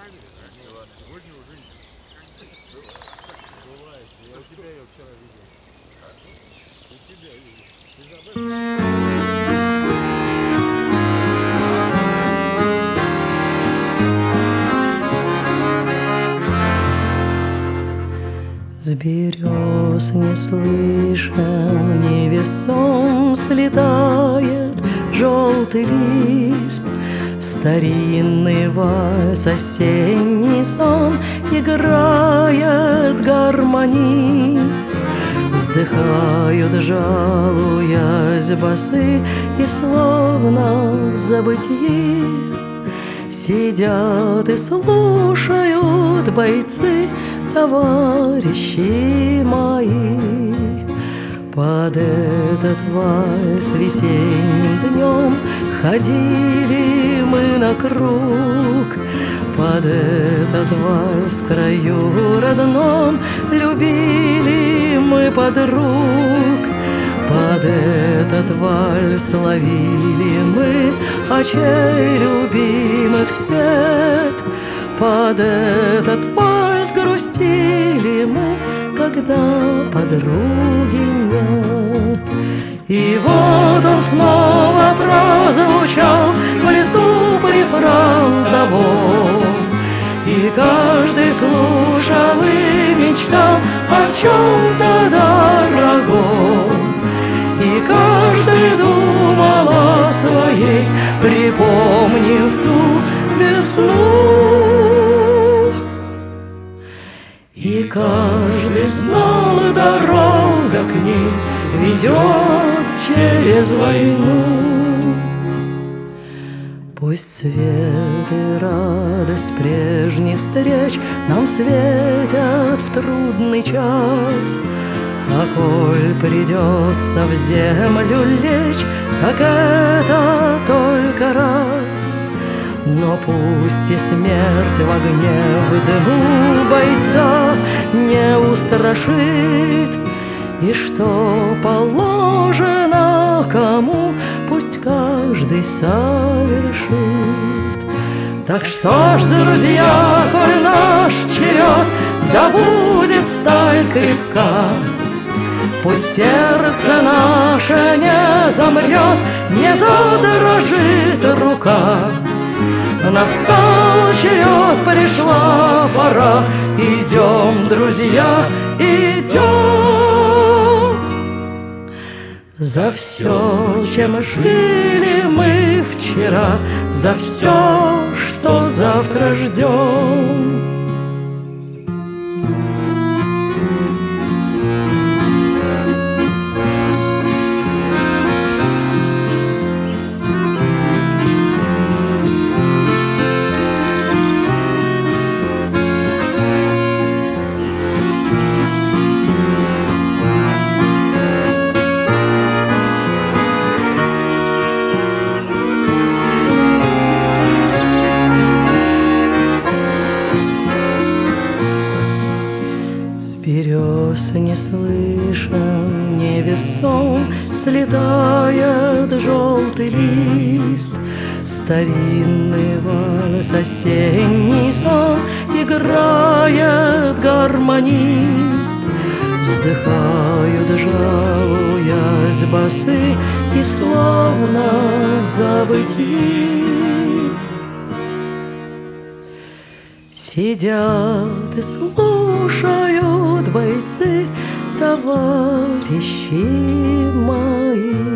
Сегодня уже бывает. Я у тебя ее вчера видел. У тебя видел. Ты забыл? С берез не слышен, невесом слетает желтый лист. Старинный вальс, осенний сон играет гармонист. Вздыхают, жалуясь басы, и словно в забытии сидят и слушают бойцы, товарищи мои. Под этот вальс весенним днем ходили мы на круг. Под этот вальс в краю родном любили мы подруг. Под этот вальс ловили мы очей любимых свет. Под этот вальс грустили мы, когда подруги нет. И вот он снова прозвучал в лесу рефрен того, и каждый слушал и мечтал о чем-то дорогом. И каждый думал о своей, припомнив ту весну. И каждый знал, дорога к ней ведет через войну. Пусть свет и радость прежних встреч нам светят в трудный час, а коль придется в землю лечь, так это только раз. Но пусть и смерть в огне, в дыму бойца не устрашит, и что положено кому, пусть каждый совершит. Так что ж, друзья, коль наш черед, да будет сталь крепка, пусть сердце наше не замрет, не задрожит рука. Настал черед, пришла пора, идем, друзья, идем. За все, чем жили мы вчера, за все, что завтра ждем. Берез не слышен, невесом слетает желтый лист. Старинный вальс, осенний сон играет гармонист. Вздыхают, жалуясь басы, и словно в забытии сидят и слушают бойцы, товарищи мои.